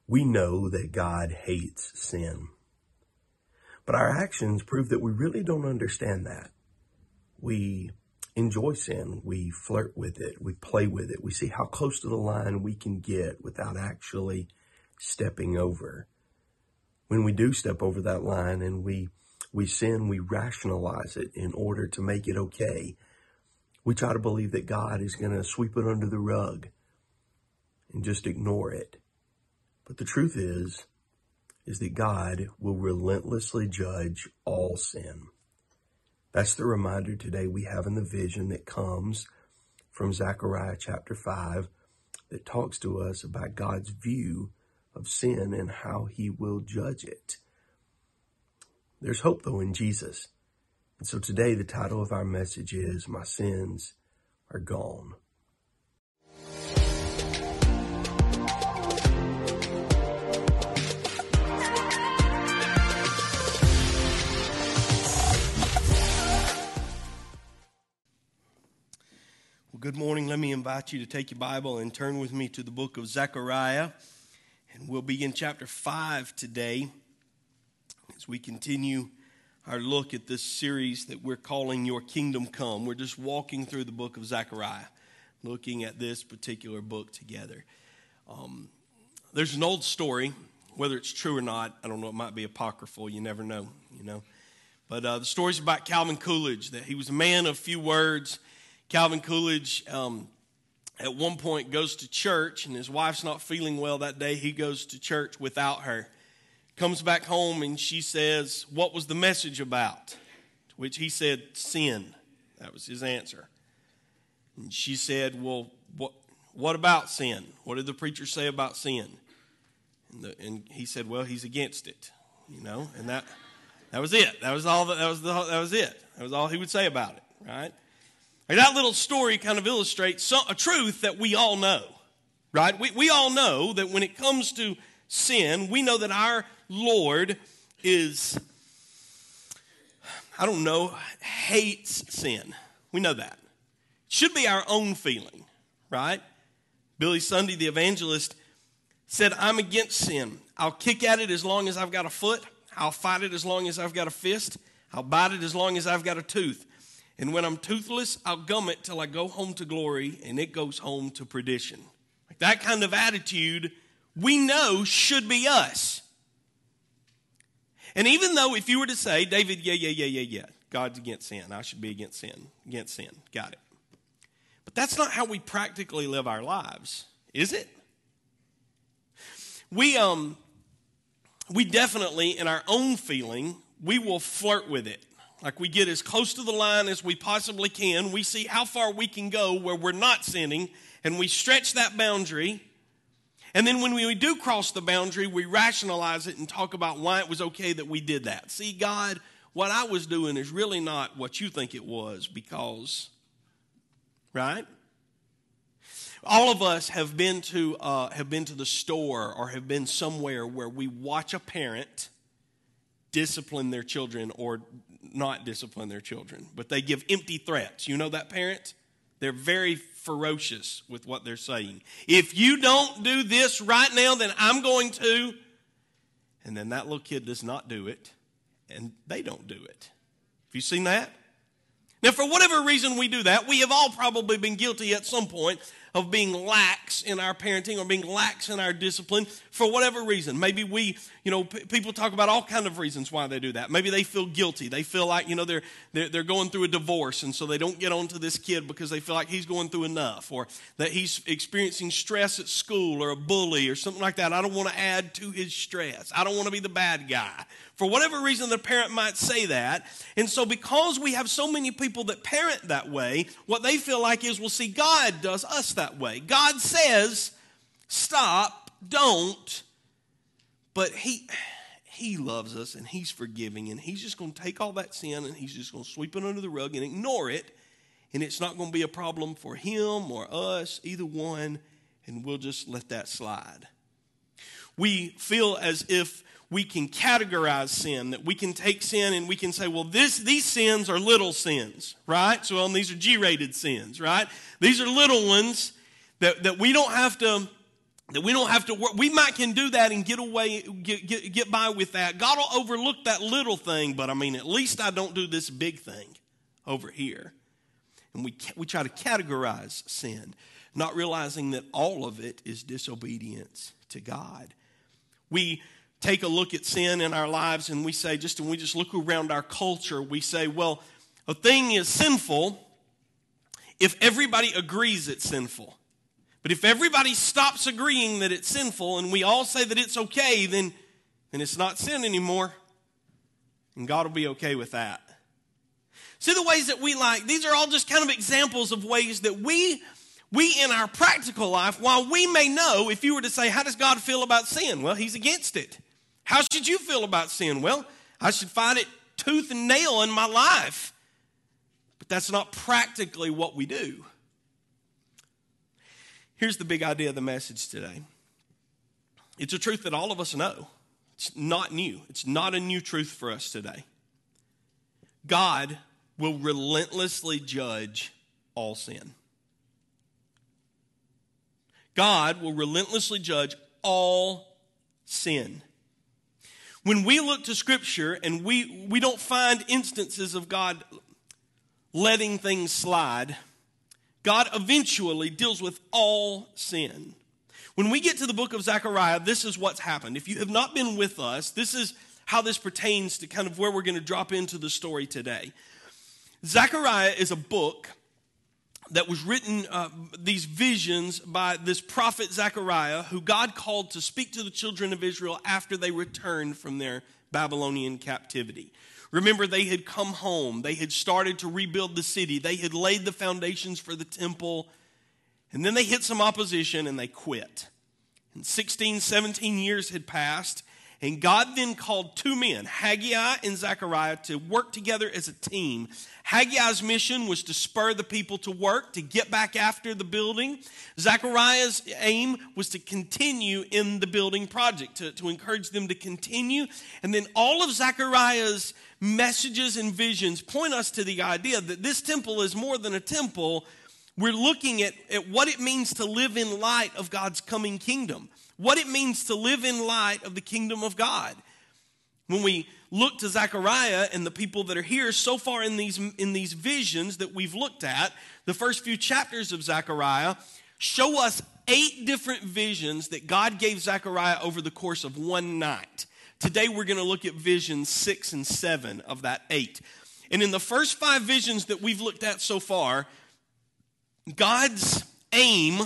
We know that God hates sin, but our actions prove that we really don't understand that. We enjoy sin, we flirt with it, we play with it, we see how close to the line we can get without actually stepping over. When we do step over that line and we sin, we rationalize it in order to make it okay. We try to believe that God is going to sweep it under the rug and just ignore it. But the truth is that God will relentlessly judge all sin. That's the reminder today we have in the vision that comes from Zechariah chapter 5 that talks to us about God's view of sin and how he will judge it. There's hope, though, in Jesus. And so today the title of our message is, My Sins Are Gone. Well, good morning. Let me invite you to take your Bible and turn with me to the book of Zechariah. And we'll be in chapter 5 today as we continue our look at this series that we're calling Your Kingdom Come. We're just walking through the book of Zechariah, looking at this particular book together. There's an old story, whether it's true or not, I don't know, it might be apocryphal, you never know, But the story's about Calvin Coolidge, that he was a man of few words. Calvin Coolidge, at one point, goes to church, and his wife's not feeling well that day. He goes to church without her. Comes back home, and she says, "What was the message about?" To which he said, "Sin." That was his answer. And she said, "Well, what about sin? What did the preacher say about sin?" And he said, "Well, he's against it." And that was it. That was it. That was all he would say about it, right? And that little story kind of illustrates a truth that we all know, right? We all know that when it comes to sin, we know that our Lord hates sin. We know that. It should be our own feeling, right? Billy Sunday, the evangelist, said, "I'm against sin. I'll kick at it as long as I've got a foot. I'll fight it as long as I've got a fist. I'll bite it as long as I've got a tooth. And when I'm toothless, I'll gum it till I go home to glory, and it goes home to perdition." Like that kind of attitude we know should be us. And even though if you were to say, "David, yeah, God's against sin. I should be against sin. Got it." But that's not how we practically live our lives, is it? We definitely, in our own feeling, we will flirt with it. Like we get as close to the line as we possibly can. We see how far we can go where we're not sinning, and we stretch that boundary. And then when we do cross the boundary, we rationalize it and talk about why it was okay that we did that. See, God, what I was doing is really not what you think it was because, right? All of us have been to the store or have been somewhere where we watch a parent discipline their children or not discipline their children, but they give empty threats. You know that parent? They're very ferocious with what they're saying. "If you don't do this right now, then I'm going to." And then that little kid does not do it, and they don't do it. Have you seen that? Now, for whatever reason we do that, we have all probably been guilty at some point of being lax in our parenting or being lax in our discipline for whatever reason. Maybe people talk about all kinds of reasons why they do that. Maybe they feel guilty. They feel like, they're going through a divorce, and so they don't get on to this kid because they feel like he's going through enough, or that he's experiencing stress at school or a bully or something like that. I don't want to add to his stress. I don't want to be the bad guy. For whatever reason, the parent might say that. And so because we have so many people that parent that way, what they feel like is, well, see, God does us that way. God says, stop, don't. But he loves us, and he's forgiving, and he's just going to take all that sin, and he's just going to sweep it under the rug and ignore it. And it's not going to be a problem for him or us, either one, and we'll just let that slide. We feel as if we can categorize sin, that we can take sin and we can say, well, these sins are little sins, right? So these are G-rated sins, right? These are little ones that we don't have to That we don't have to work. We might can do that and get away, get by with that. God will overlook that little thing, but I mean, at least I don't do this big thing over here. And we try to categorize sin, not realizing that all of it is disobedience to God. We take a look at sin in our lives and we say, when we just look around our culture, we say, well, a thing is sinful if everybody agrees it's sinful. But if everybody stops agreeing that it's sinful and we all say that it's okay, then it's not sin anymore. And God will be okay with that. See the ways that these are all just kind of examples of ways that we in our practical life, while we may know, if you were to say, how does God feel about sin? Well, he's against it. How should you feel about sin? Well, I should fight it tooth and nail in my life. But that's not practically what we do. Here's the big idea of the message today. It's a truth that all of us know. It's not new. It's not a new truth for us today. God will relentlessly judge all sin. God will relentlessly judge all sin. When we look to Scripture and we don't find instances of God letting things slide, God eventually deals with all sin. When we get to the book of Zechariah, this is what's happened. If you have not been with us, this is how this pertains to kind of where we're going to drop into the story today. Zechariah is a book that was written, these visions by this prophet Zechariah, who God called to speak to the children of Israel after they returned from their Babylonian captivity. Remember, they had come home. They had started to rebuild the city. They had laid the foundations for the temple. And then they hit some opposition and they quit. And 16, 17 years had passed. And God then called two men, Haggai and Zechariah, to work together as a team. Haggai's mission was to spur the people to work, to get back after the building. Zechariah's aim was to continue in the building project, to encourage them to continue. And then all of Zechariah's messages and visions point us to the idea that this temple is more than a temple. We're looking at what it means to live in light of God's coming kingdom. What it means to live in light of the kingdom of God. When we look to Zechariah and the people that are here so far in these visions that we've looked at, the first few chapters of Zechariah show us 8 different visions that God gave Zechariah over the course of one night. Today we're going to look at visions 6 and 7 of that 8. And in the first 5 visions that we've looked at so far, God's aim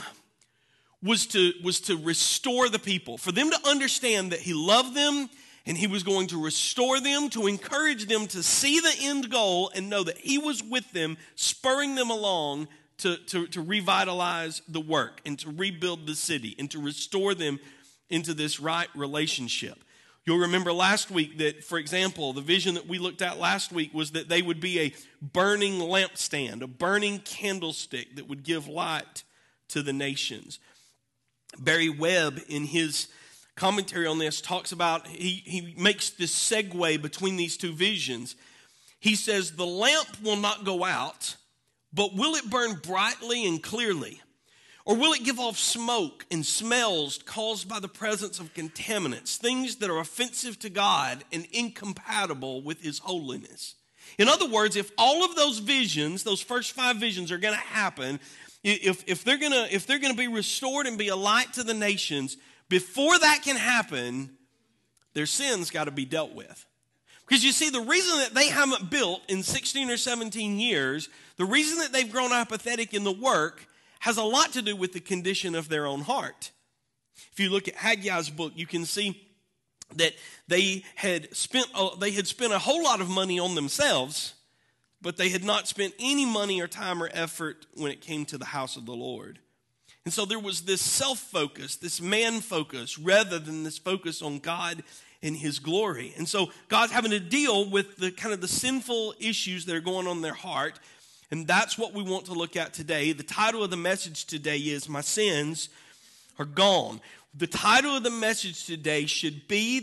was to restore the people, for them to understand that he loved them and he was going to restore them, to encourage them to see the end goal and know that he was with them, spurring them along to revitalize the work and to rebuild the city and to restore them into this right relationship. You'll remember last week that, for example, the vision that we looked at last week was that they would be a burning lampstand, a burning candlestick that would give light to the nations. Barry Webb, in his commentary on this, talks about, he makes this segue between these two visions. He says, the lamp will not go out, but will it burn brightly and clearly? Or will it give off smoke and smells caused by the presence of contaminants, things that are offensive to God and incompatible with his holiness? In other words, if all of those visions, those first 5 visions are going to happen, if they're going to be restored and be a light to the nations, before that can happen, their sins got to be dealt with. Because you see, the reason that they haven't built in 16 or 17 years, the reason that they've grown apathetic in the work has a lot to do with the condition of their own heart. If you look at Haggai's book, you can see that they had spent a whole lot of money on themselves, but they had not spent any money or time or effort when it came to the house of the Lord. And so there was this self-focus, this man focus, rather than this focus on God and his glory. And so God's having to deal with the kind of the sinful issues that are going on in their heart. And that's what we want to look at today. The title of the message today is My Sins Are Gone. The title of the message today should be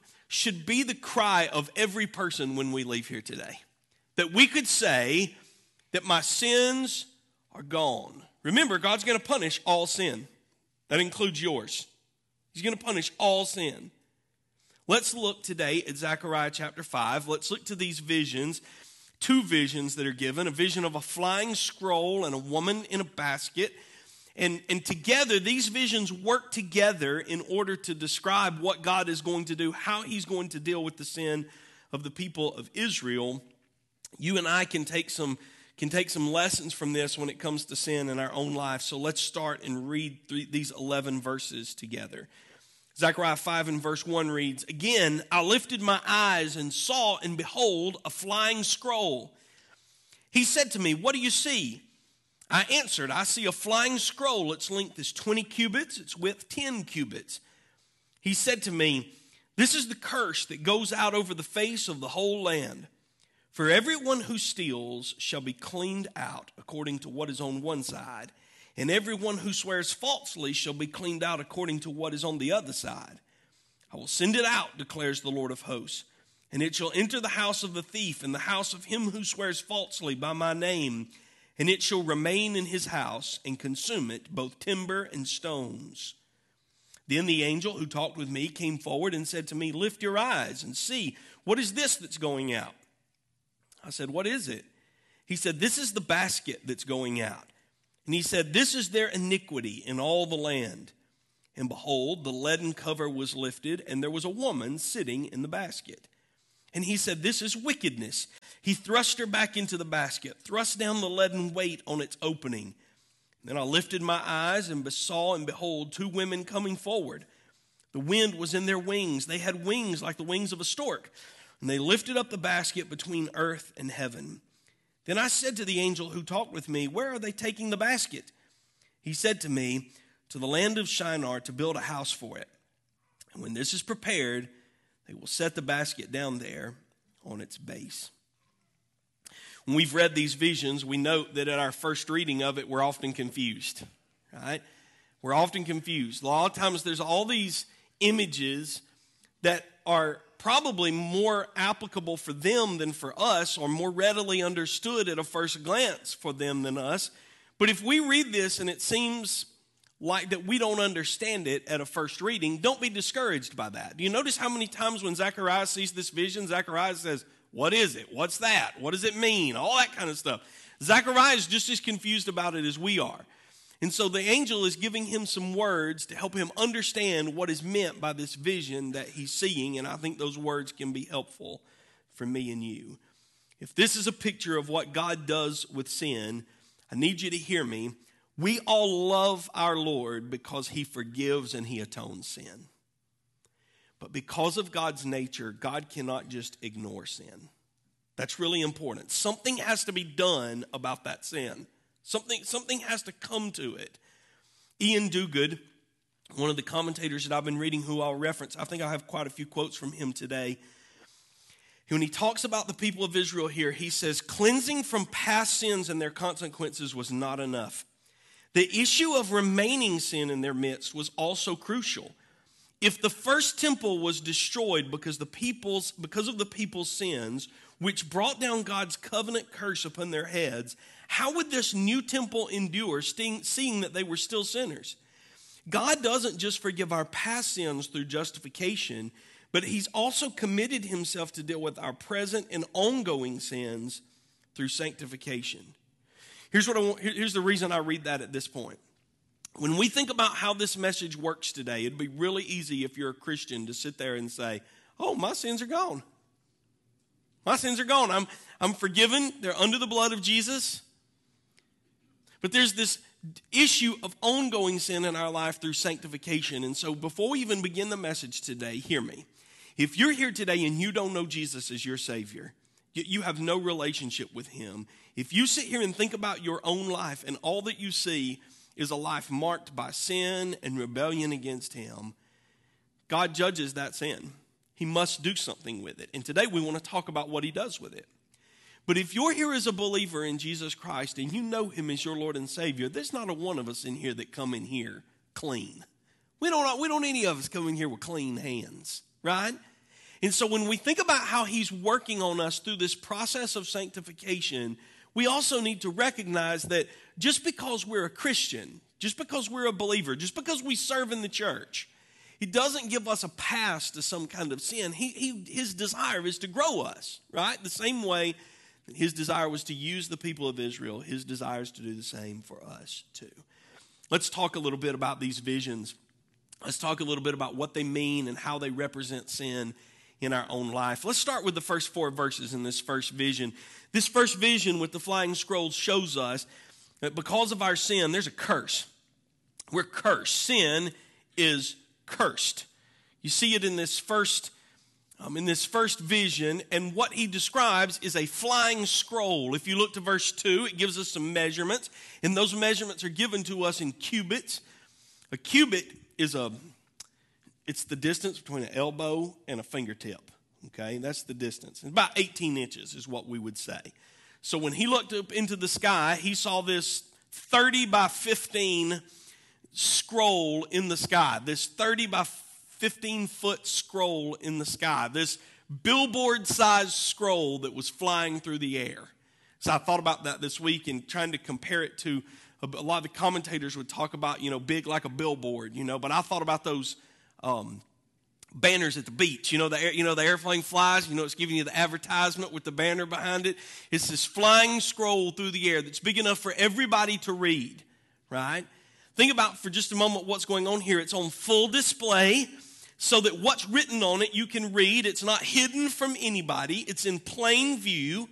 the cry of every person when we leave here today. That we could say that my sins are gone. Remember, God's going to punish all sin. That includes yours. He's going to punish all sin. Let's look today at Zechariah chapter 5. Let's look to these visions, two visions that are given, a vision of a flying scroll and a woman in a basket. And together, these visions work together in order to describe what God is going to do, how he's going to deal with the sin of the people of Israel. You and I can take some lessons from this when it comes to sin in our own life. So let's start and read these 11 verses together. Zechariah 5 and verse 1 reads, "Again, I lifted my eyes and saw, and behold, a flying scroll. He said to me, 'What do you see?' I answered, 'I see a flying scroll. Its length is 20 cubits, its width 10 cubits. He said to me, 'This is the curse that goes out over the face of the whole land. For everyone who steals shall be cleaned out according to what is on one side, and everyone who swears falsely shall be cleaned out according to what is on the other side. I will send it out, declares the Lord of hosts, and it shall enter the house of the thief and the house of him who swears falsely by my name, and it shall remain in his house and consume it, both timber and stones.' Then the angel who talked with me came forward and said to me, 'Lift your eyes and see, what is this that's going out?' I said, 'What is it?' He said, 'This is the basket that's going out.' And he said, 'This is their iniquity in all the land.' And behold, the leaden cover was lifted, and there was a woman sitting in the basket. And he said, 'This is wickedness.' He thrust her back into the basket, thrust down the leaden weight on its opening. Then I lifted my eyes and saw, and behold, two women coming forward. The wind was in their wings. They had wings like the wings of a stork. And they lifted up the basket between earth and heaven. Then I said to the angel who talked with me, 'Where are they taking the basket?' He said to me, 'To the land of Shinar to build a house for it. And when this is prepared, they will set the basket down there on its base.'" When we've read these visions, we note that at our first reading of it, we're often confused, right? We're often confused. A lot of times there's all these images that are probably more applicable for them than for us, or more readily understood at a first glance for them than us. But if we read this and it seems like that we don't understand it at a first reading, don't be discouraged by that. Do you notice how many times when Zechariah sees this vision, Zechariah says, "What is it? What's that? What does it mean?" All that kind of stuff. Zechariah is just as confused about it as we are. And so the angel is giving him some words to help him understand what is meant by this vision that he's seeing. And I think those words can be helpful for me and you. If this is a picture of what God does with sin, I need you to hear me. We all love our Lord because he forgives and he atones sin. But because of God's nature, God cannot just ignore sin. That's really important. Something has to be done about that sin. Something has to come to it. Ian Duguid, one of the commentators that I've been reading, who I'll reference, I think I have quite a few quotes from him today. When he talks about the people of Israel here, he says, "Cleansing from past sins and their consequences was not enough. The issue of remaining sin in their midst was also crucial. If the first temple was destroyed because of the people's sins, which brought down God's covenant curse upon their heads, how would this new temple endure, seeing that they were still sinners? God doesn't just forgive our past sins through justification, but he's also committed himself to deal with our present and ongoing sins through sanctification." Here's the reason I read that at this point. When we think about how this message works today, it'd be really easy if you're a Christian to sit there and say, "Oh, my sins are gone. My sins are gone. I'm forgiven. They're under the blood of Jesus." But there's this issue of ongoing sin in our life through sanctification. And so before we even begin the message today, hear me. If you're here today and you don't know Jesus as your Savior, you have no relationship with him. If you sit here and think about your own life and all that you see is a life marked by sin and rebellion against him, God judges that sin. He must do something with it. And today we want to talk about what he does with it. But if you're here as a believer in Jesus Christ and you know him as your Lord and Savior, there's not a one of us in here that come in here clean. We don't any of us come in here with clean hands, right? And so when we think about how he's working on us through this process of sanctification, we also need to recognize that just because we're a Christian, just because we're a believer, just because we serve in the church. He doesn't give us a pass to some kind of sin. His desire is to grow us, right? The same way his desire was to use the people of Israel, his desire is to do the same for us too. Let's talk a little bit about these visions. Let's talk a little bit about what they mean and how they represent sin in our own life. Let's start with the first 4 verses in this first vision. This first vision with the flying scrolls shows us that because of our sin, there's a curse. We're cursed. Sin is cursed. You see it in this first vision, and what he describes is a flying scroll. If you look to verse 2, it gives us some measurements, and those measurements are given to us in cubits. A cubit is it's the distance between an elbow and a fingertip. Okay, that's the distance. And about 18 inches is what we would say. So when he looked up into the sky, he saw this 30 by 15 scroll in the sky, this 30 by 15-foot scroll in the sky, this billboard-sized scroll that was flying through the air. So I thought about that this week and trying to compare it to, a lot of the commentators would talk about, big like a billboard, but I thought about those banners at the beach. The airplane flies, it's giving you the advertisement with the banner behind it. It's this flying scroll through the air that's big enough for everybody to read, right? Think about for just a moment what's going on here. It's on full display so that what's written on it you can read. It's not hidden from anybody. It's in plain view.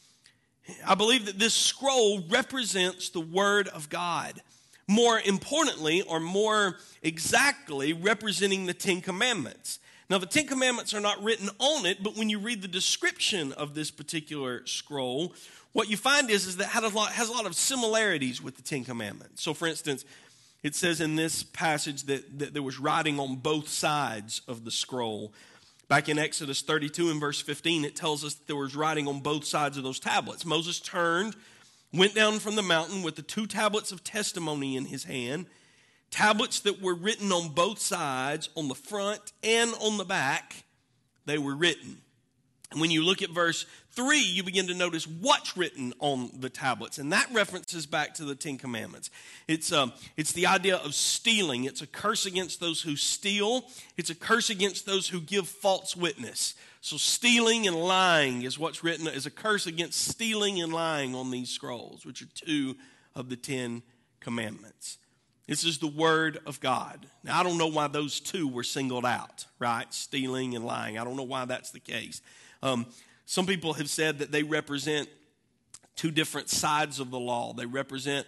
I believe that this scroll represents the Word of God. More importantly, or more exactly, representing the 10 Commandments. Now, the 10 Commandments are not written on it, but when you read the description of this particular scroll, what you find is that it has a lot of similarities with the 10 Commandments. So, for instance, it says in this passage that there was writing on both sides of the scroll. Back in Exodus 32 and verse 15, it tells us that there was writing on both sides of those tablets. Moses went down from the mountain with the 2 tablets of testimony in his hand, tablets that were written on both sides, on the front and on the back, they were written. And when you look at verse 3, you begin to notice what's written on the tablets. And that references back to the 10 Commandments. It's the idea of stealing. It's a curse against those who steal. It's a curse against those who give false witness. So stealing and lying is what's written as a curse against stealing and lying on these scrolls, which are 2 of the 10 Commandments. This is the Word of God. Now, I don't know why those 2 were singled out, right? Stealing and lying. I don't know why that's the case. Some people have said that they represent 2 different sides of the law. They represent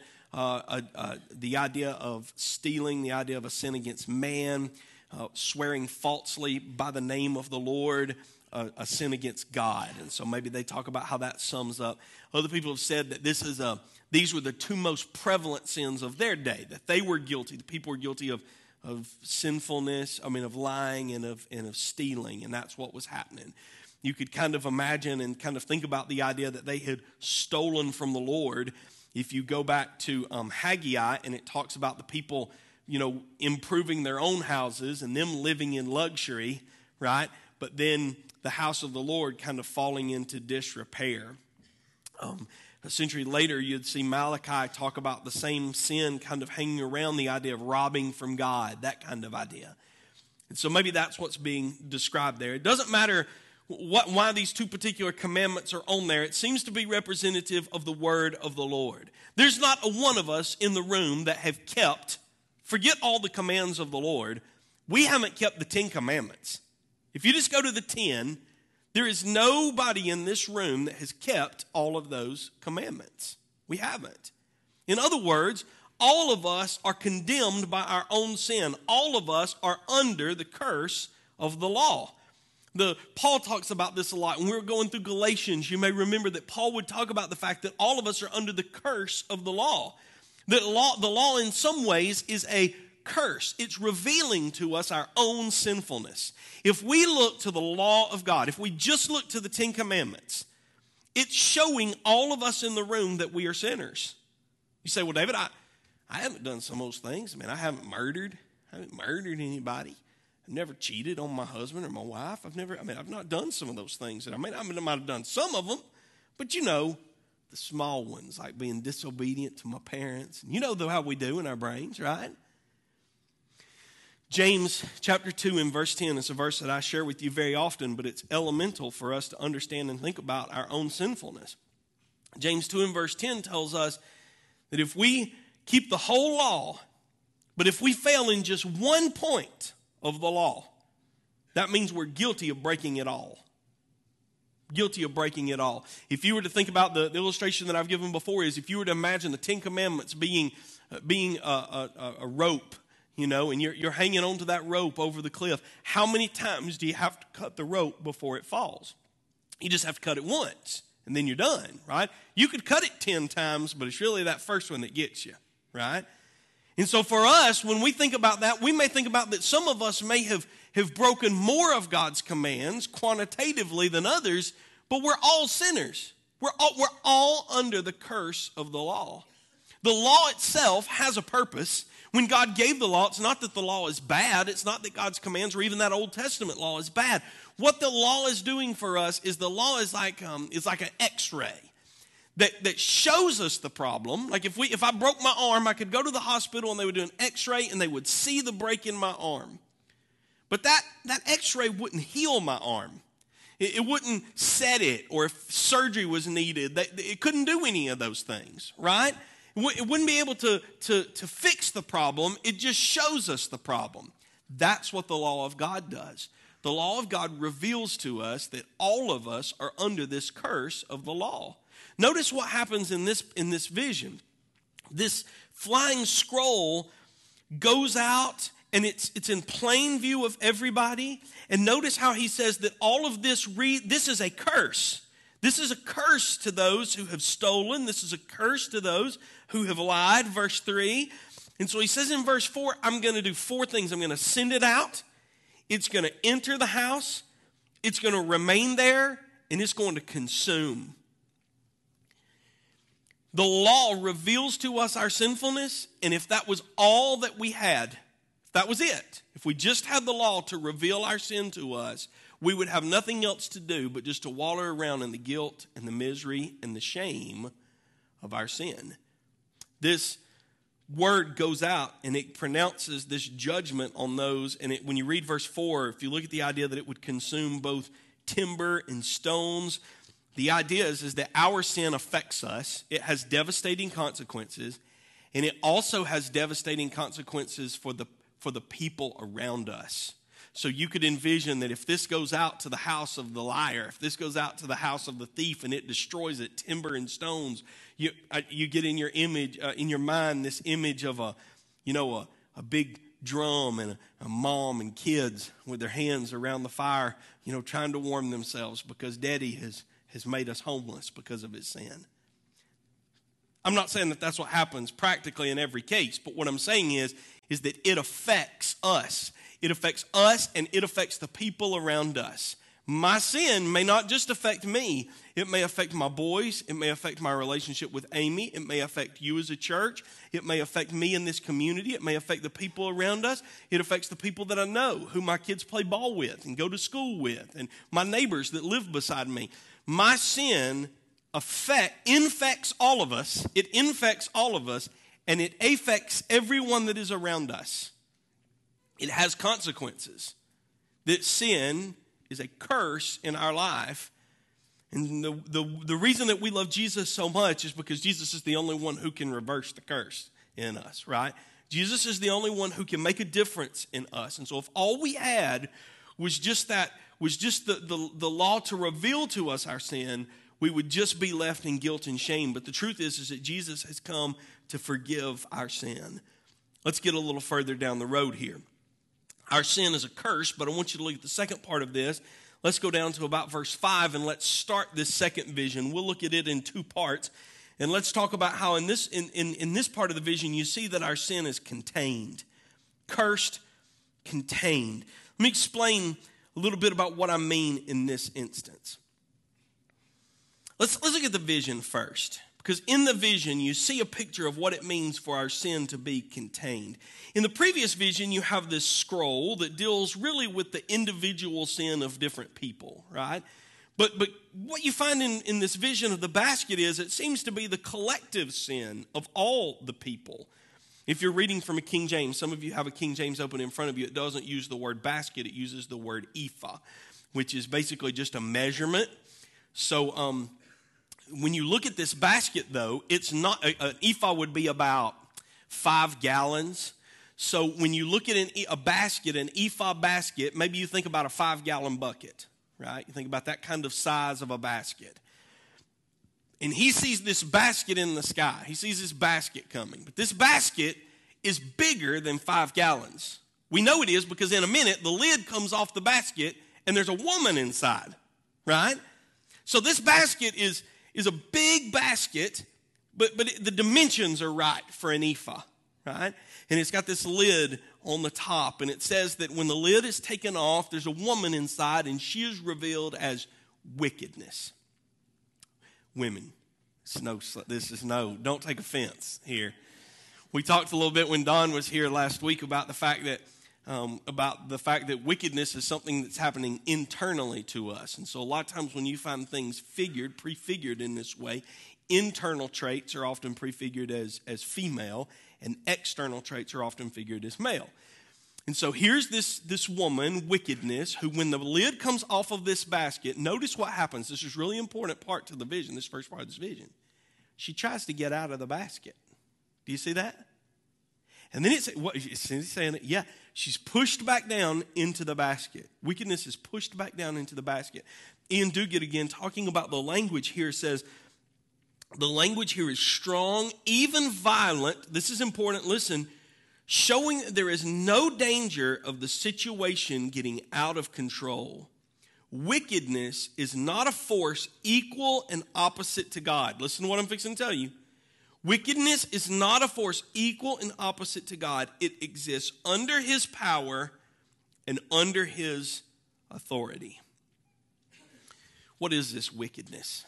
the idea of stealing, the idea of a sin against man, swearing falsely by the name of the Lord, a sin against God. And so maybe they talk about how that sums up. Other people have said that these were the 2 most prevalent sins of their day, that they were guilty. The people were guilty of sinfulness, of lying and of stealing, and that's what was happening. You could kind of imagine and kind of think about the idea that they had stolen from the Lord. If you go back to Haggai, and it talks about the people, improving their own houses and them living in luxury, right? But then the house of the Lord kind of falling into disrepair. A century later, you'd see Malachi talk about the same sin kind of hanging around the idea of robbing from God, that kind of idea. And so maybe that's what's being described there. It doesn't matter why these 2 particular commandments are on there. It seems to be representative of the Word of the Lord. There's not a one of us in the room that have kept, forget all the commands of the Lord, we haven't kept the 10 Commandments. If you just go to the 10, there is nobody in this room that has kept all of those commandments. We haven't. In other words, all of us are condemned by our own sin. All of us are under the curse of the law. Paul talks about this a lot. When we were going through Galatians, you may remember that Paul would talk about the fact that all of us are under the curse of the law. The law in some ways is a curse. It's revealing to us our own sinfulness. If we look to the law of God, if we just look to the 10 Commandments, it's showing all of us in the room that we are sinners. You say, well, David, I haven't done some of those things. I haven't murdered. I haven't murdered anybody. I've never cheated on my husband or my wife. I've not done some of those things. I might have done some of them, but the small ones, like being disobedient to my parents. You know how we do in our brains, right? James chapter 2 and verse 10 is a verse that I share with you very often, but it's elemental for us to understand and think about our own sinfulness. James 2 and verse 10 tells us that if we keep the whole law, but if we fail in just one point of the law, that means we're guilty of breaking it all. Guilty of breaking it all. If you were to think about the illustration that I've given before, is if you were to imagine the Ten Commandments being a rope, and you're hanging onto that rope over the cliff, how many times do you have to cut the rope before it falls? You just have to cut it once, and then you're done, right? You could cut it 10 times, but it's really that first one that gets you, right? And so for us, when we think about that, we may think about that some of us may have broken more of God's commands quantitatively than others, but we're all sinners. We're all under the curse of the law. The law itself has a purpose. When God gave the law, it's not that the law is bad. It's not that God's commands or even that Old Testament law is bad. What the law is doing for us is the law is like an X-ray that shows us the problem. Like if I broke my arm, I could go to the hospital and they would do an X-ray and they would see the break in my arm. But that X-ray wouldn't heal my arm. It wouldn't set it, or if surgery was needed, it couldn't do any of those things, right? It wouldn't be able to fix the problem. It just shows us the problem. That's what the law of God does. The law of God reveals to us that all of us are under this curse of the law. Notice what happens in this vision. This flying scroll goes out, and it's in plain view of everybody. And notice how he says that all of this is a curse. This is a curse to those who have stolen. This is a curse to those who have lied, verse 3. And so he says in verse 4, I'm going to do 4 things. I'm going to send it out. It's going to enter the house. It's going to remain there. And it's going to consume. The law reveals to us our sinfulness. And if that was all that we had, if that was it, if we just had the law to reveal our sin to us, we would have nothing else to do but just to wallow around in the guilt and the misery and the shame of our sin. This word goes out and it pronounces this judgment on those. And when you read verse 4, if you look at the idea that it would consume both timber and stones, the idea is that our sin affects us. It has devastating consequences. And it also has devastating consequences for the people around us. So you could envision that if this goes out to the house of the liar, if this goes out to the house of the thief and it destroys it, timber and stones, you get in your image, in your mind, this image of a big drum and a mom and kids with their hands around the fire, trying to warm themselves because Daddy has made us homeless because of his sin. I'm not saying that that's what happens practically in every case, but what I'm saying is that it affects us. It affects us and it affects the people around us. My sin may not just affect me. It may affect my boys. It may affect my relationship with Amy. It may affect you as a church. It may affect me in this community. It may affect the people around us. It affects the people that I know, who my kids play ball with and go to school with, and my neighbors that live beside me. My sin infects all of us. It infects all of us, and it affects everyone that is around us. It has consequences. That sin is a curse in our life. And the reason that we love Jesus so much is because Jesus is the only one who can reverse the curse in us, right? Jesus is the only one who can make a difference in us. And so if all we had was just the law to reveal to us our sin, we would just be left in guilt and shame. But the truth is that Jesus has come to forgive our sin. Let's get a little further down the road here. Our sin is a curse, but I want you to look at the second part of this. Let's go down to about verse 5, and let's start this second vision. We'll look at it in 2 parts, and let's talk about how in this part of the vision you see that our sin is contained. Cursed, contained. Let me explain a little bit about what I mean in this instance. Let's look at the vision first. Because in the vision, you see a picture of what it means for our sin to be contained. In the previous vision, you have this scroll that deals really with the individual sin of different people, right? But what you find in this vision of the basket is it seems to be the collective sin of all the people. If you're reading from a King James, some of you have a King James open in front of you, it doesn't use the word basket, it uses the word ephah, which is basically just a measurement. So when you look at this basket, though, it's not, an ephah would be about 5 gallons. So when you look at a basket, an ephah basket, maybe you think about a 5-gallon bucket, right? You think about that kind of size of a basket. And he sees this basket in the sky. He sees this basket coming. But this basket is bigger than 5 gallons. We know it is because in a minute, the lid comes off the basket and there's a woman inside, right? So this basket is a big basket, but the dimensions are right for an ephah, right? And it's got this lid on the top. And it says that when the lid is taken off, there's a woman inside and she is revealed as wickedness. Women, don't take offense here. We talked a little bit when Don was here last week about the fact that wickedness is something that's happening internally to us. And so a lot of times when you find things prefigured in this way, internal traits are often prefigured as female, and external traits are often figured as male. And so here's this woman, wickedness, who when the lid comes off of this basket, notice what happens. This is a really important part to the vision, this first part of this vision. She tries to get out of the basket. Do you see that? And then it's saying that, yeah, she's pushed back down into the basket. Wickedness is pushed back down into the basket. Ian Duguid, again, talking about the language here, says, the language here is strong, even violent. This is important, listen, showing that there is no danger of the situation getting out of control. Wickedness is not a force equal and opposite to God. Listen to what I'm fixing to tell you. Wickedness is not a force equal and opposite to God. It exists under his power and under his authority. What is this wickedness?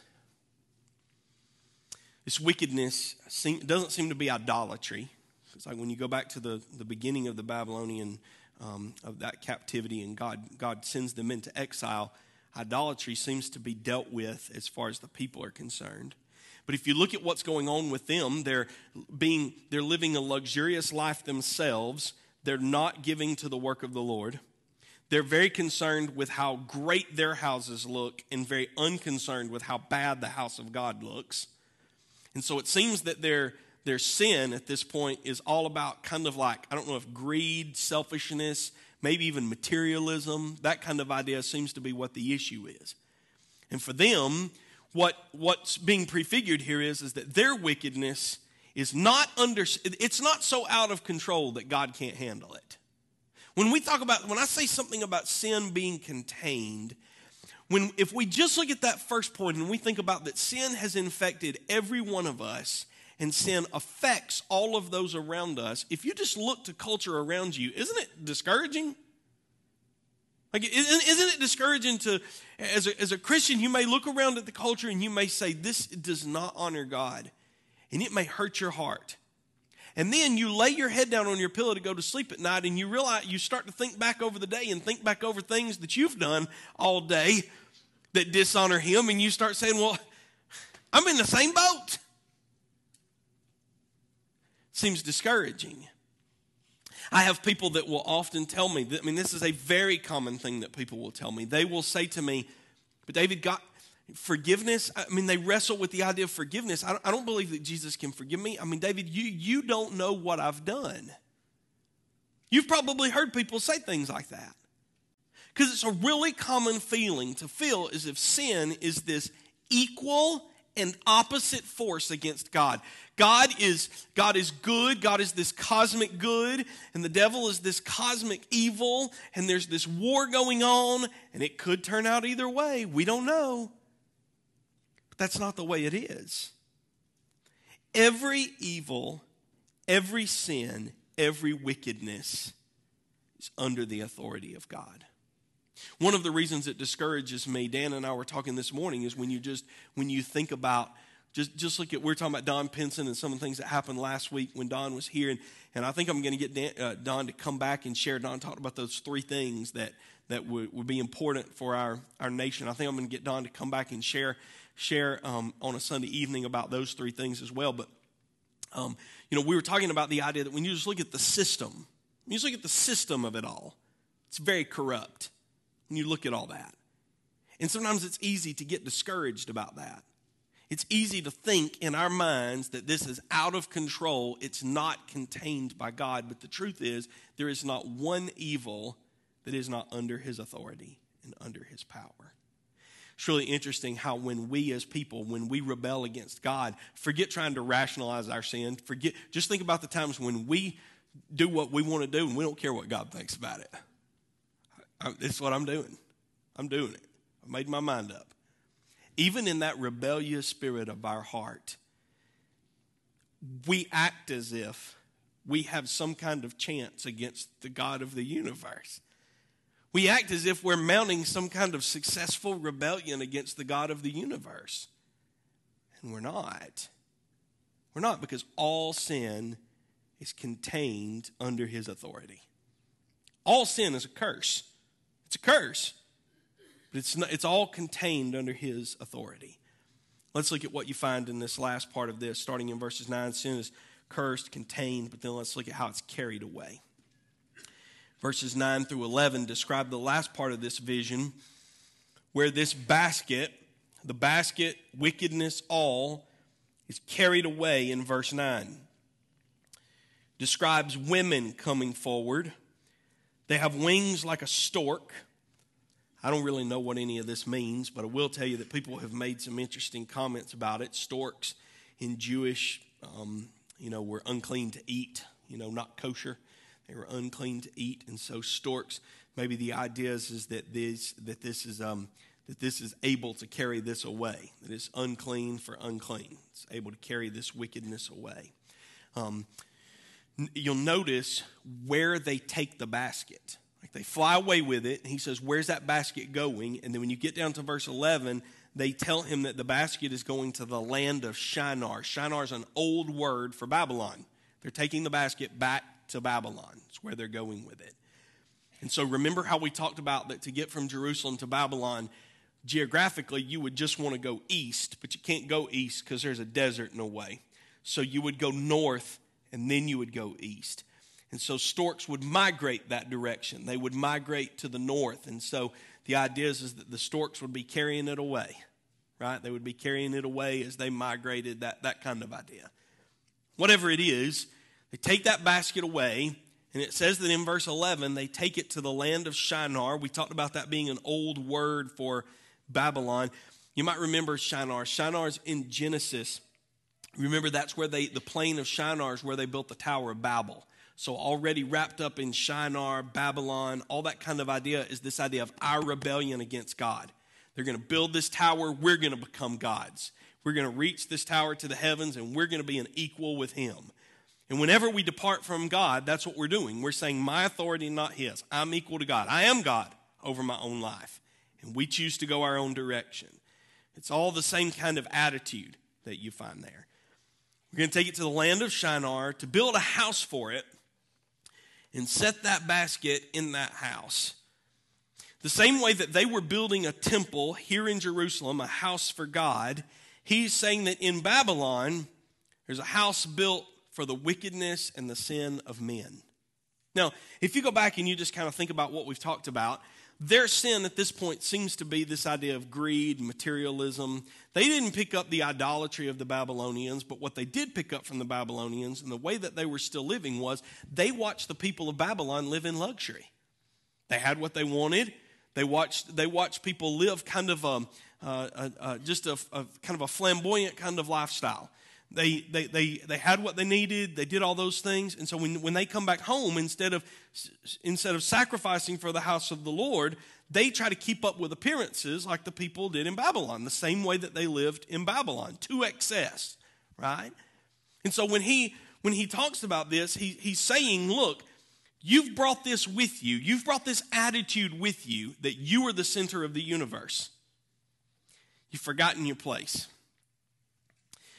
This wickedness doesn't seem to be idolatry. It's like when you go back to the beginning of the Babylonian, of that captivity, and God sends them into exile, idolatry seems to be dealt with as far as the people are concerned. But if you look at what's going on with them, they're living a luxurious life themselves. They're not giving to the work of the Lord. They're very concerned with how great their houses look and very unconcerned with how bad the house of God looks. And so it seems that their sin at this point is all about kind of like, I don't know if greed, selfishness, maybe even materialism, that kind of idea seems to be what the issue is. And for them, what's being prefigured here is that their wickedness is it's not so out of control that God can't handle it. When I say something about sin being contained, if we just look at that first point and we think about that sin has infected every one of us and sin affects all of those around us, if you just look to culture around you, isn't it discouraging? Like, isn't it discouraging as a Christian, you may look around at the culture and you may say, this does not honor God, and it may hurt your heart. And then you lay your head down on your pillow to go to sleep at night and you realize, you start to think back over the day and think back over things that you've done all day that dishonor him, and you start saying, well, I'm in the same boat. Seems discouraging. I have people that will often tell me, this is a very common thing that people will tell me. They will say to me, but David, God, forgiveness, they wrestle with the idea of forgiveness. I don't believe that Jesus can forgive me. David, you don't know what I've done. You've probably heard people say things like that. Because it's a really common feeling to feel as if sin is this equal and opposite force against God. God is good. God is this cosmic good, and the devil is this cosmic evil, and there's this war going on, and it could turn out either way. We don't know. But that's not the way it is. Every evil, every sin, every wickedness is under the authority of God. One of the reasons it discourages me, Dan and I were talking this morning, is when you think about Just look at, we're talking about Don Pinson and some of the things that happened last week when Don was here. And I think I'm going to get Don to come back and share. Don talked about those 3 things that would be important for our nation. I think I'm going to get Don to come back and share on a Sunday evening about those 3 things as well. But, we were talking about the idea that when you just look at the system, when you just look at the system of it all, it's very corrupt when you look at all that. And sometimes it's easy to get discouraged about that. It's easy to think in our minds that this is out of control. It's not contained by God. But the truth is, there is not one evil that is not under his authority and under his power. It's really interesting how when we as people, when we rebel against God, forget trying to rationalize our sin. Just think about the times when we do what we want to do and we don't care what God thinks about it. It's what I'm doing. I'm doing it. I've made my mind up. Even in that rebellious spirit of our heart, we act as if we have some kind of chance against the God of the universe. We act as if we're mounting some kind of successful rebellion against the God of the universe. And we're not. We're not, because all sin is contained under his authority. All sin is a curse. It's a curse. But it's all contained under his authority. Let's look at what you find in this last part of this, starting in verses 9. Sin is cursed, contained, but then let's look at how it's carried away. Verses 9 through 11 describe the last part of this vision, where this basket, the basket, wickedness, all, is carried away in verse 9. Describes women coming forward. They have wings like a stork. I don't really know what any of this means, but I will tell you that people have made some interesting comments about it. Storks in Jewish, were unclean to eat, not kosher. They were unclean to eat, and so storks. Maybe the idea is that this is able to carry this away. That it's unclean for unclean. It's able to carry this wickedness away. You'll notice where they take the basket. Like they fly away with it, and he says, "Where's that basket going?" And then when you get down to verse 11, they tell him that the basket is going to the land of Shinar. Shinar is an old word for Babylon. They're taking the basket back to Babylon. It's where they're going with it. And so remember how we talked about that to get from Jerusalem to Babylon, geographically, you would just want to go east, but you can't go east because there's a desert in the way. So you would go north, and then you would go east. And so storks would migrate that direction. They would migrate to the north. And so the idea is that the storks would be carrying it away, right? They would be carrying it away as they migrated, that kind of idea. Whatever it is, they take that basket away, and it says that in verse 11, they take it to the land of Shinar. We talked about that being an old word for Babylon. You might remember Shinar. Shinar's in Genesis. Remember, that's where the plain of Shinar is where they built the Tower of Babel. So already wrapped up in Shinar, Babylon, all that kind of idea is this idea of our rebellion against God. They're going to build this tower. We're going to become gods. We're going to reach this tower to the heavens, and we're going to be an equal with him. And whenever we depart from God, that's what we're doing. We're saying my authority, not his. I'm equal to God. I am God over my own life. And we choose to go our own direction. It's all the same kind of attitude that you find there. We're going to take it to the land of Shinar to build a house for it and set that basket in that house. The same way that they were building a temple here in Jerusalem, a house for God, he's saying that in Babylon, there's a house built for the wickedness and the sin of men. Now, if you go back and you just kind of think about what we've talked about, their sin at this point seems to be this idea of greed, materialism. They didn't pick up the idolatry of the Babylonians, but what they did pick up from the Babylonians and the way that they were still living was they watched the people of Babylon live in luxury. They had what they wanted. They watched people live kind of a flamboyant kind of lifestyle. They had what they needed. They did all those things. And so when they come back home, instead of sacrificing for the house of the Lord, they try to keep up with appearances like the people did in Babylon, the same way that they lived in Babylon, to excess, right? And so when he talks about this, he's saying, look, you've brought this with you. You've brought this attitude with you that you are the center of the universe. You've forgotten your place.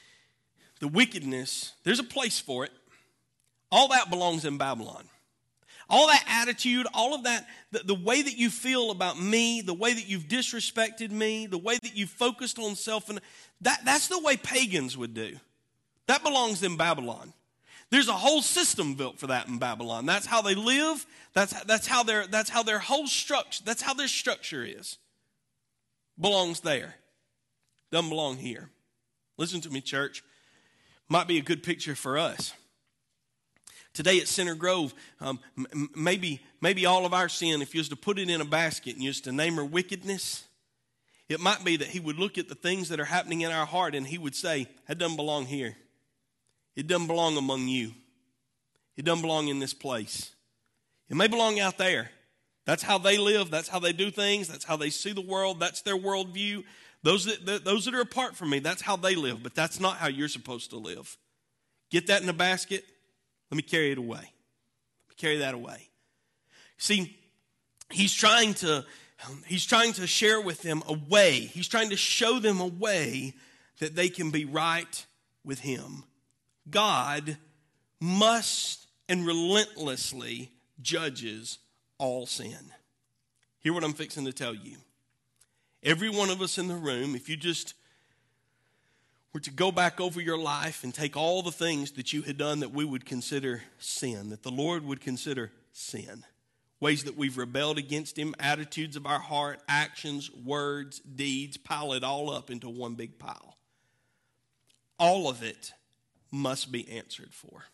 the wickedness, there's a place for it. All that belongs in Babylon. All that attitude, all of that, the way that you feel about me, the way that you've disrespected me, the way that you've focused on self, and that's the way pagans would do. That belongs in Babylon. There's a whole system built for that in Babylon. That's how they live. That's how their whole structure, that's how their structure is. Belongs there. Doesn't belong here. Listen to me, church. Might be a good picture for us. Today at Center Grove, maybe all of our sin, if you was to put it in a basket and you was to name her wickedness, it might be that he would look at the things that are happening in our heart and he would say, that doesn't belong here. It doesn't belong among you. It doesn't belong in this place. It may belong out there. That's how they live. That's how they do things. That's how they see the world. That's their worldview. Those that are apart from me, that's how they live. But that's not how you're supposed to live. Get that in a basket. Let me carry it away. Let me carry that away. See, he's trying to share with them a way. He's trying to show them a way that they can be right with him. God must and relentlessly judges all sin. Hear what I'm fixing to tell you. Every one of us in the room, if you just were to go back over your life and take all the things that you had done that we would consider sin, that the Lord would consider sin, ways that we've rebelled against him, attitudes of our heart, actions, words, deeds, pile it all up into one big pile. All of it must be answered for.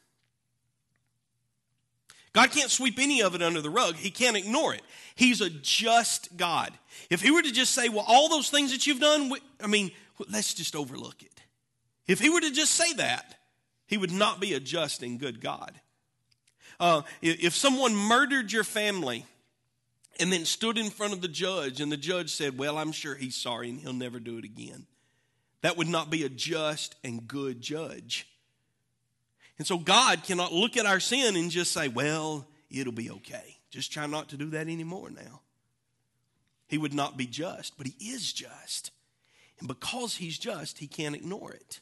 God can't sweep any of it under the rug. He can't ignore it. He's a just God. If he were to just say, well, all those things that you've done, let's just overlook it. If he were to just say that, he would not be a just and good God. If someone murdered your family and then stood in front of the judge and the judge said, well, I'm sure he's sorry and he'll never do it again, that would not be a just and good judge. And so God cannot look at our sin and just say, well, it'll be okay. Just try not to do that anymore now. He would not be just, but he is just. And because he's just, he can't ignore it.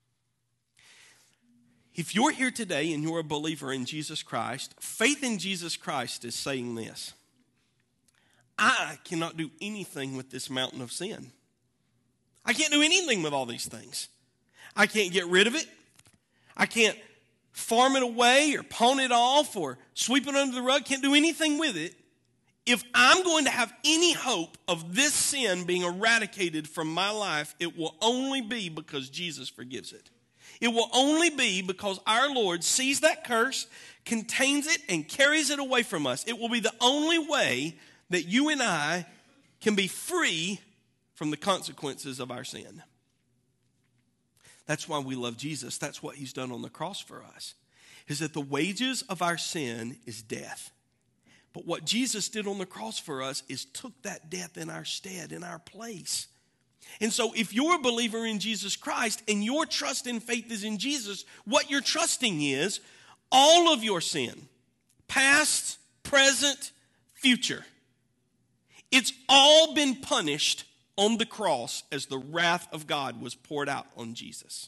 If you're here today and you're a believer in Jesus Christ, faith in Jesus Christ is saying this: I cannot do anything with this mountain of sin. I can't do anything with all these things. I can't get rid of it. I can't farm it away or pawn it off or sweep it under the rug. Can't do anything with it. If I'm going to have any hope of this sin being eradicated from my life, it will only be because Jesus forgives it. It will only be because our Lord sees that curse, contains it, and carries it away from us. It will be the only way that you and I can be free from the consequences of our sin. That's why we love Jesus. That's what he's done on the cross for us, is that the wages of our sin is death. But what Jesus did on the cross for us is took that death in our stead, in our place. And so if you're a believer in Jesus Christ and your trust and faith is in Jesus, what you're trusting is all of your sin, past, present, future. It's all been punished on the cross as the wrath of God was poured out on Jesus.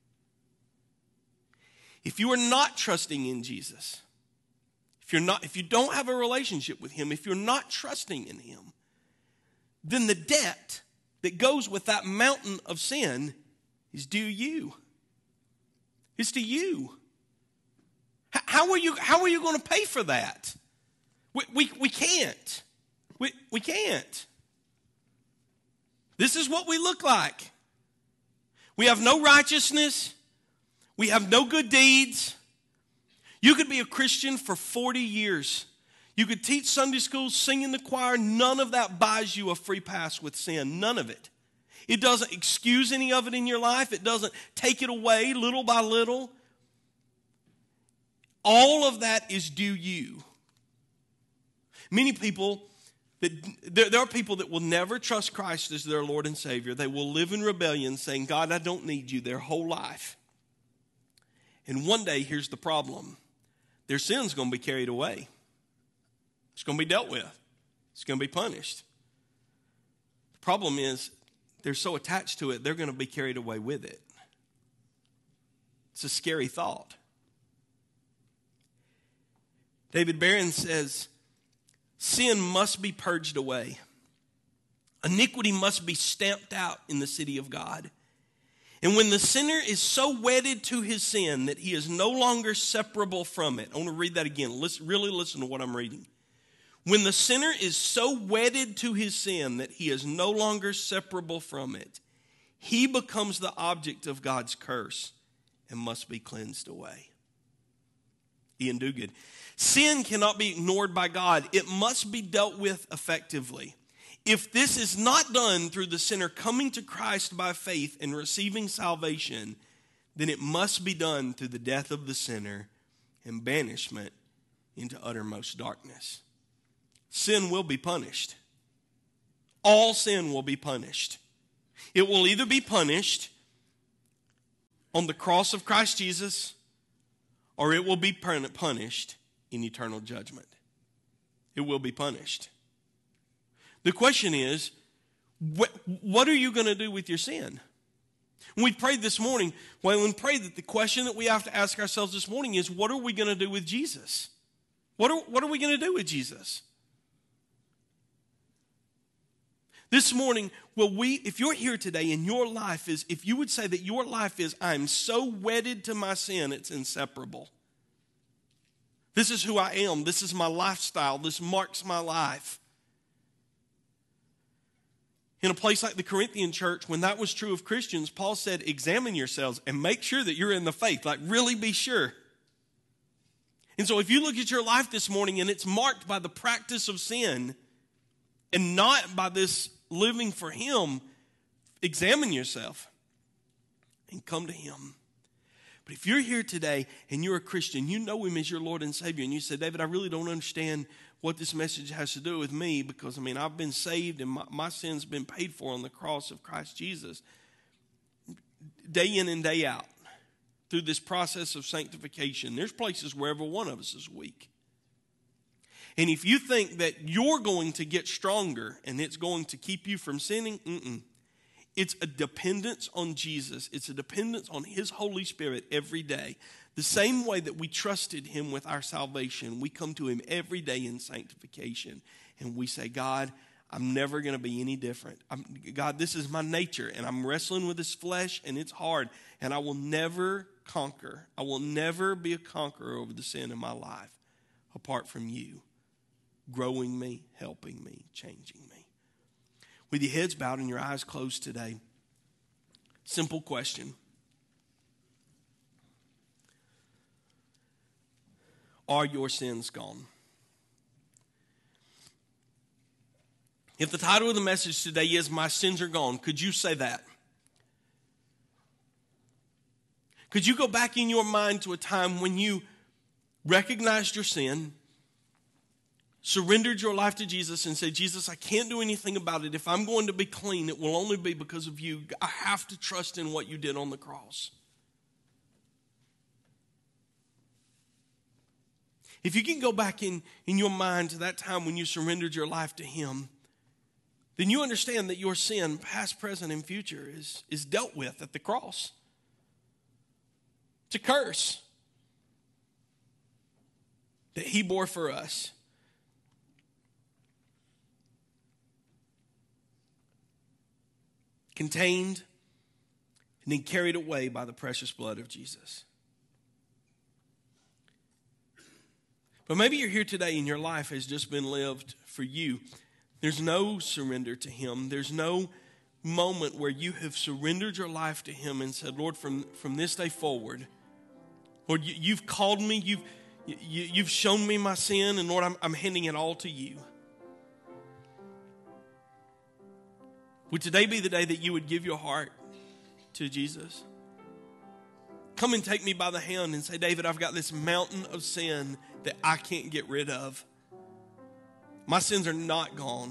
If you are not trusting in Jesus, if you don't have a relationship with him, if you're not trusting in him, then the debt that goes with that mountain of sin is due you. It's to you. How are you going to pay for that? We can't. We can't. This is what we look like. We have no righteousness. We have no good deeds. You could be a Christian for 40 years. You could teach Sunday school, sing in the choir. None of that buys you a free pass with sin. None of it. It doesn't excuse any of it in your life. It doesn't take it away little by little. All of that is due you. Many people, there are people that will never trust Christ as their Lord and Savior. They will live in rebellion saying, God, I don't need you, their whole life. And one day, here's the problem. Their sin's going to be carried away. It's going to be dealt with. It's going to be punished. The problem is they're so attached to it, they're going to be carried away with it. It's a scary thought. David Barron says, sin must be purged away. Iniquity must be stamped out in the city of God. And when the sinner is so wedded to his sin that he is no longer separable from it. I want to read that again. Really listen to what I'm reading. When the sinner is so wedded to his sin that he is no longer separable from it, he becomes the object of God's curse and must be cleansed away. Ian Duguid. Sin cannot be ignored by God. It must be dealt with effectively. If this is not done through the sinner coming to Christ by faith and receiving salvation, then it must be done through the death of the sinner and banishment into uttermost darkness. Sin will be punished. All sin will be punished. It will either be punished on the cross of Christ Jesus, or it will be punished in eternal judgment. It will be punished. The question is, what are you going to do with your sin? We prayed this morning, Waylon prayed that the question that we have to ask ourselves this morning is, what are we going to do with Jesus? What are we going to do with Jesus? This morning, if you're here today and your life is, if you would say that your life is, I'm so wedded to my sin, it's inseparable. This is who I am. This is my lifestyle. This marks my life. In a place like the Corinthian church, when that was true of Christians, Paul said, examine yourselves and make sure that you're in the faith. Like, really be sure. And so if you look at your life this morning and it's marked by the practice of sin and not by this living for Him, examine yourself and come to Him. But if you're here today and you're a Christian, you know Him as your Lord and Savior, and you say, David, I really don't understand what this message has to do with me, because, I've been saved and my sin's been paid for on the cross of Christ Jesus. Day in and day out, through this process of sanctification, there's places where every one of us is weak. And if you think that you're going to get stronger and it's going to keep you from sinning, it's a dependence on Jesus. It's a dependence on His Holy Spirit every day. The same way that we trusted Him with our salvation, we come to Him every day in sanctification. And we say, God, I'm never going to be any different. God, this is my nature, and I'm wrestling with this flesh, and it's hard. And I will never conquer. I will never be a conqueror over the sin in my life apart from You, growing me, helping me, changing me. With your heads bowed and your eyes closed today, simple question. Are your sins gone? If the title of the message today is My Sins Are Gone, could you say that? Could you go back in your mind to a time when you recognized your sin, surrendered your life to Jesus, and said, Jesus, I can't do anything about it. If I'm going to be clean, it will only be because of You. I have to trust in what You did on the cross. If you can go back in your mind to that time when you surrendered your life to Him, then you understand that your sin, past, present, and future, is dealt with at the cross. It's a curse that He bore for us. Contained and then carried away by the precious blood of Jesus. But maybe you're here today and your life has just been lived for you. There's no surrender to Him. There's no moment where you have surrendered your life to Him and said, Lord, from this day forward, Lord, You've called me, you've shown me my sin, and Lord, I'm handing it all to You. Would today be the day that you would give your heart to Jesus? Come and take me by the hand and say, David, I've got this mountain of sin that I can't get rid of. My sins are not gone.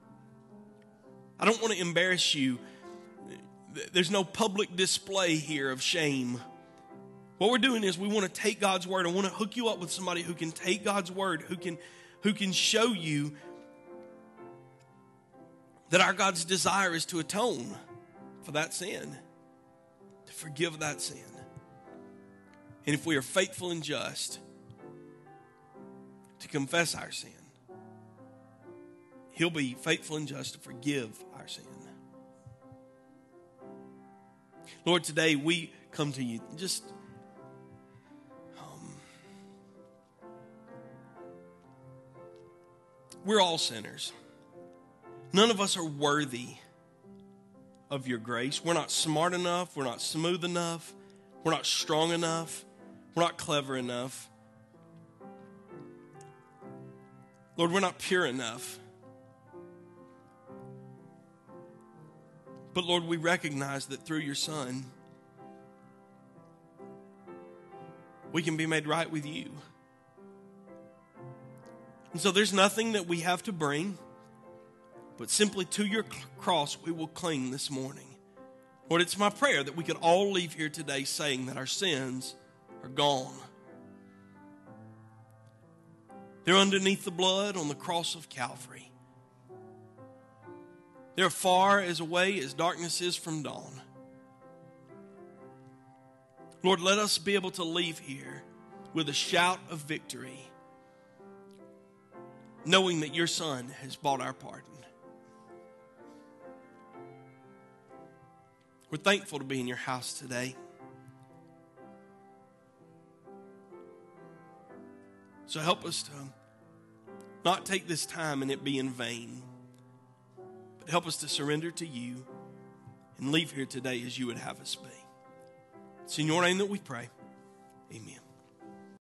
I don't want to embarrass you. There's no public display here of shame. What we're doing is we want to take God's word. I want to hook you up with somebody who can take God's word, who can show you that our God's desire is to atone for that sin, to forgive that sin. And if we are faithful and just to confess our sin, He'll be faithful and just to forgive our sin. Lord, today we come to you just we're all sinners. None of us are worthy of your grace. We're not smart enough. We're not smooth enough. We're not strong enough. We're not clever enough. Lord, we're not pure enough. But Lord, we recognize that through your Son, we can be made right with you. And so there's nothing that we have to bring, but simply to your cross we will cling this morning. Lord, it's my prayer that we could all leave here today saying that our sins are gone. They're underneath the blood on the cross of Calvary. They're far as away as darkness is from dawn. Lord, let us be able to leave here with a shout of victory, knowing that your Son has bought our pardon. We're thankful to be in your house today. So help us to not take this time and it be in vain, but help us to surrender to you and leave here today as you would have us be. It's in your name that we pray. Amen.